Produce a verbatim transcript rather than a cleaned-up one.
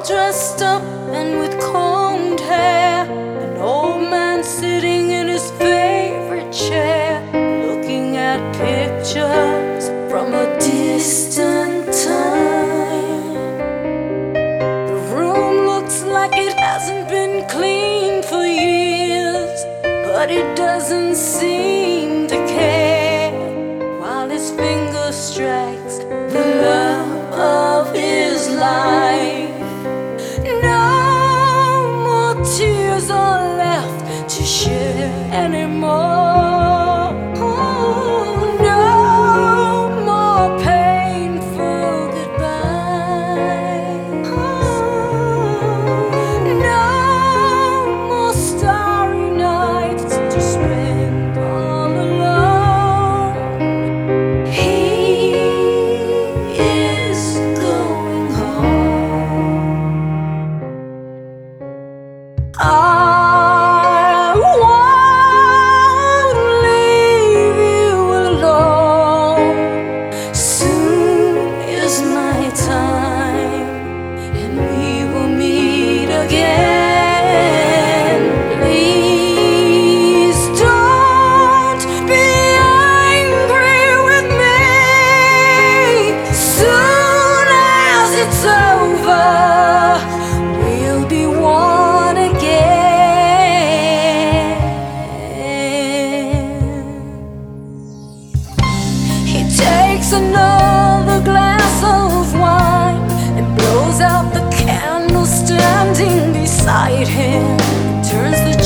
dressed up and with combed hair, an old man sitting in his favorite chair, looking at pictures from a distant time. The room looks like it hasn't been cleaned for years, but it doesn't seem to care, while his finger strikes the love of his life. No more tears are left to share anymore. No more painful goodbye. No more starry nights to spend all alone. He is going home. I won't leave you alone. Soon is my time, and we will meet again. Please don't be angry with me. Soon as it's over, we'll be one again. He takes another glass of wine and blows out the candle standing beside him, turns the